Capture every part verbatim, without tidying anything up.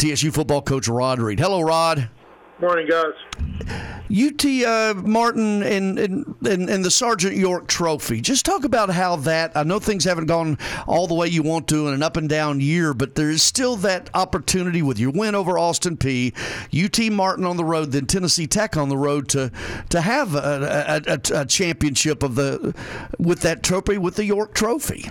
T S U football coach Rod Reed. Hello, Rod. Morning, guys. U T uh, Martin and, and, and, and the Sergeant York Trophy. Just talk about how that, I know things haven't gone all the way you want to in an up and down year, but there is still that opportunity with your win over Austin Peay, U T Martin on the road, then Tennessee Tech on the road to to have a, a, a, a championship of the with that trophy, with the York Trophy.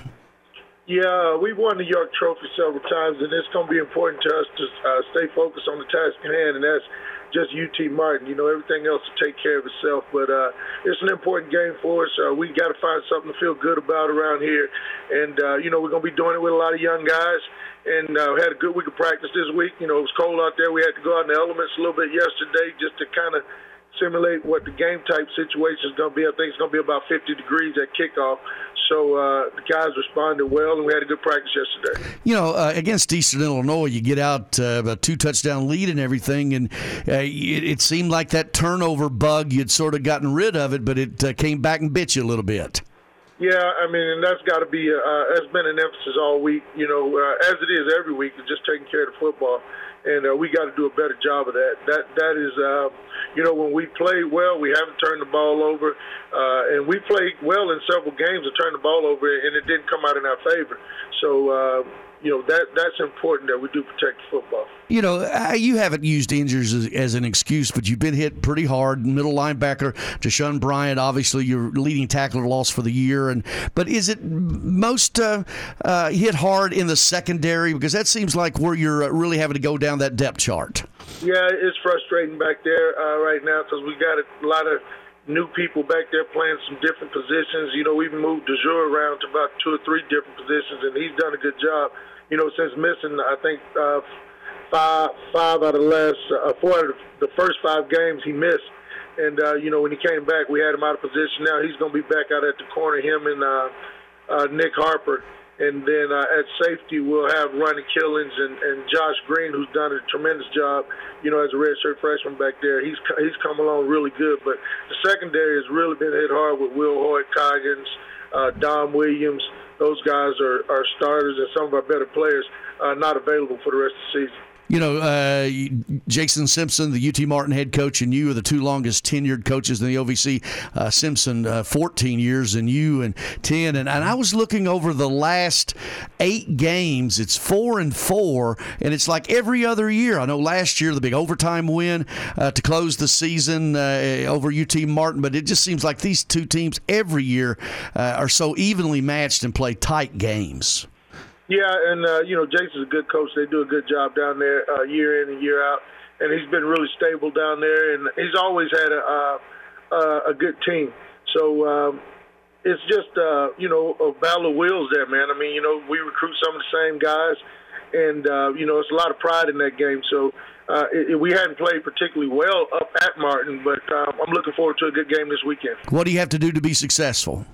Yeah, we've won the York Trophy several times, and it's going to be important to us to uh, stay focused on the task at hand, and that's just U T Martin. You know, everything else will take care of itself, but uh, it's an important game for us. Uh, we got to find something to feel good about around here, and, uh, you know, we're going to be doing it with a lot of young guys, and uh, we had a good week of practice this week. You know, it was cold out there. We had to go out in the elements a little bit yesterday just to kind of simulate what the game type situation is going to be. I think it's going to be about fifty degrees at kickoff. So uh, the guys responded well, and we had a good practice yesterday. You know, uh, against Eastern Illinois, you get out uh, a two-touchdown lead and everything, and uh, it, it seemed like that turnover bug, you'd sort of gotten rid of it, but it uh, came back and bit you a little bit. Yeah, I mean, and that's got to be, uh, that's been an emphasis all week, you know, uh, as it is every week, is just taking care of the football. And uh, we got to do a better job of that. That That is, uh, you know, when we play well, we haven't turned the ball over. Uh, and we played well in several games and turned the ball over, and it didn't come out in our favor. So, uh, you know, that that's important that we do protect the football. You know, you haven't used injuries as, as an excuse, but you've been hit pretty hard. Middle linebacker, Deshaun Bryant, obviously your leading tackler loss for the year. And But is it most uh, uh, hit hard in the secondary? Because that seems like where you're really having to go down that depth chart. Yeah, it's frustrating back there uh, right now because we got a lot of new people back there playing some different positions. You know, we've moved DeJour around to about two or three different positions, and he's done a good job. You know, since missing, I think, uh, five five out of the last, uh, four out of the first five games he missed. And, uh, you know, when he came back, we had him out of position. Now he's going to be back out at the corner, him and uh, uh, Nick Harper. And then uh, at safety, we'll have Ronnie Killings and, and Josh Green, who's done a tremendous job, you know, as a redshirt freshman back there. He's he's come along really good. But the secondary has really been hit hard with Will Hoyt, Coggins, uh, Dom Williams. Those guys are, are starters, and some of our better players are not available for the rest of the season. You know, uh, Jason Simpson, the U T Martin head coach, and you are the two longest tenured coaches in the O V C. Uh, Simpson, uh, fourteen years, and you and ten. And, and I was looking over the last eight games. It's four and four, and it's like every other year. I know last year the big overtime win uh, to close the season uh, over U T Martin, but it just seems like these two teams every year uh, are so evenly matched and play tight games. Yeah, and, uh, you know, Jason's a good coach. They do a good job down there uh, year in and year out. And he's been really stable down there. And he's always had a uh, uh, a good team. So um, it's just, uh, you know, a battle of wills there, man. I mean, you know, we recruit some of the same guys. And, uh, you know, it's a lot of pride in that game. So uh, it, it, we hadn't played particularly well up at Martin, but um, I'm looking forward to a good game this weekend. What do you have to do to be successful?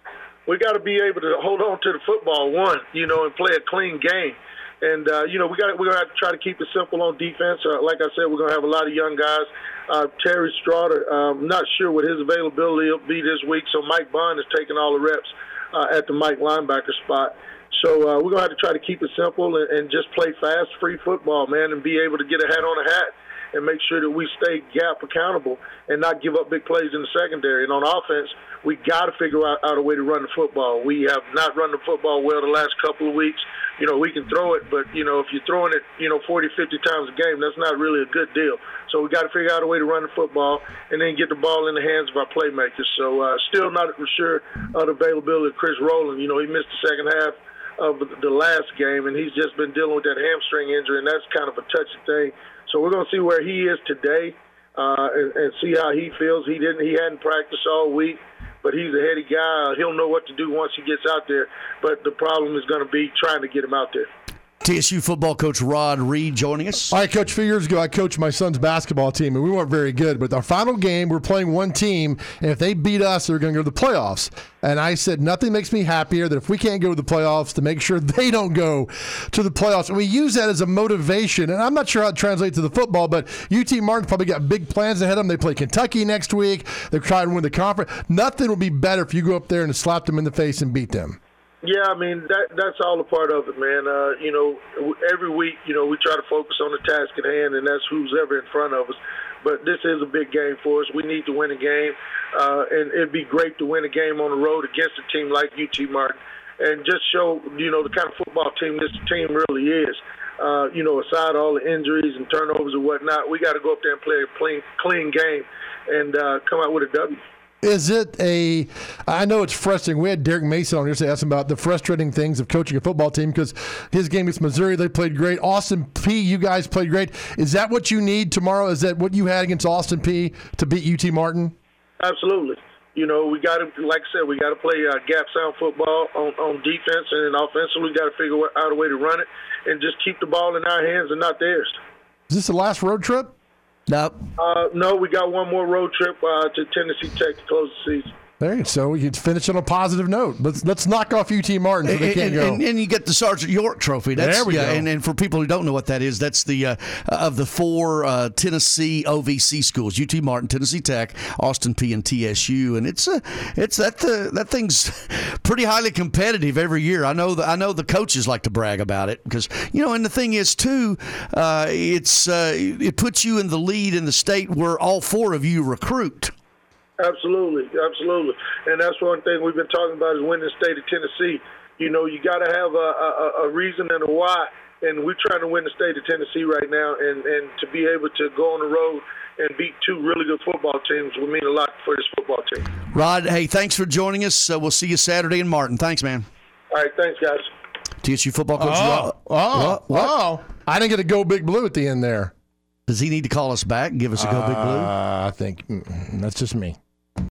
We got to be able to hold on to the football, one, you know, and play a clean game. And, uh, you know, we got we're going to have to try to keep it simple on defense. Uh, like I said, we're going to have a lot of young guys. Uh, Terry Straughter, I'm um, not sure what his availability will be this week, so Mike Bond is taking all the reps uh, at the Mike linebacker spot. So uh, we're going to have to try to keep it simple and, and just play fast, free football, man, and be able to get a hat on a hat and make sure that we stay gap accountable and not give up big plays in the secondary. And on offense, we got to figure out, out a way to run the football. We have not run the football well the last couple of weeks. You know, we can throw it, but, you know, if you're throwing it, you know, forty, fifty times a game, that's not really a good deal. So we got to figure out a way to run the football and then get the ball in the hands of our playmakers. So uh, still not sure of the availability of Chris Rowland. You know, he missed the second half of the last game, and he's just been dealing with that hamstring injury, and that's kind of a touchy thing. So we're going to see where he is today uh, and, and see how he feels. He didn't. He hadn't practiced all week, but he's a heady guy. He'll know what to do once he gets out there. But the problem is going to be trying to get him out there. T S U football coach Rod Reed joining us. All right, Coach, a few years ago, I coached my son's basketball team, and we weren't very good. But our final game, we're playing one team, and if they beat us, they're going to go to the playoffs. And I said, nothing makes me happier than if we can't go to the playoffs to make sure they don't go to the playoffs. And we use that as a motivation. And I'm not sure how it translates to the football, but U T Martin's probably got big plans ahead of them. They play Kentucky next week. They're trying to win the conference. Nothing would be better if you go up there and slap them in the face and beat them. Yeah, I mean, that that's all a part of it, man. Uh, you know, every week, you know, we try to focus on the task at hand, and that's who's ever in front of us. But this is a big game for us. We need to win a game, uh, and it'd be great to win a game on the road against a team like U T Martin and just show, you know, the kind of football team this team really is. Uh, you know, aside all the injuries and turnovers and whatnot, we got to go up there and play a clean, clean game and uh, come out with a W. Is it a – I know it's frustrating. We had Derek Mason on here to ask him about the frustrating things of coaching a football team because his game against Missouri, they played great. Austin Peay, you guys played great. Is that what you need tomorrow? Is that what you had against Austin Peay to beat U T Martin? Absolutely. You know, we got to, like I said, we got to play uh, gap sound football on, on defense, and then offensively, we got to figure out a way to run it and just keep the ball in our hands and not theirs. Is this the last road trip? No. Uh, no, we got one more road trip uh, to Tennessee Tech to close the season. There you go. So we could finish on a positive note. Let's let's knock off U T Martin so they can't and, go. And, and you get the Sergeant York Trophy. That's, there we yeah, go. And, and for people who don't know what that is, that's the uh, of the four uh, Tennessee O V C schools: U T Martin, Tennessee Tech, Austin Peay, and T S U. And it's a it's that uh, that thing's pretty highly competitive every year. I know the, I know the coaches like to brag about it because you know. And the thing is too, uh, it's uh, it puts you in the lead in the state where all four of you recruit. Absolutely, absolutely. And that's one thing we've been talking about is winning the state of Tennessee. You know, you got to have a, a, a reason and a why, and we're trying to win the state of Tennessee right now, and, and to be able to go on the road and beat two really good football teams will mean a lot for this football team. Rod, hey, thanks for joining us. Uh, we'll see you Saturday in Martin. Thanks, man. All right, thanks, guys. T S U football coach Oh, Rod. oh, What? oh. I didn't get a go big blue at the end there. Does he need to call us back and give us a go big blue? Uh, I think mm, that's just me.